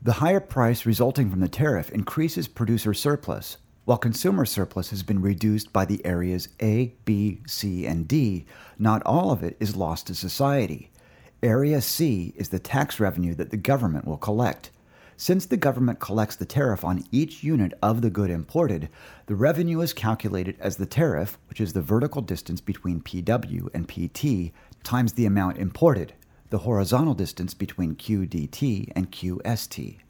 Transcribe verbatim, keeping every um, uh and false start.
The higher price resulting from the tariff increases producer surplus, while consumer surplus has been reduced by the areas A, B, C, and D. Not all of it is lost to society. Area C is the tax revenue that the government will collect. Since the government collects the tariff on each unit of the good imported, the revenue is calculated as the tariff, which is the vertical distance between P W and P T, times the amount imported, the horizontal distance between Q D T and Q S T.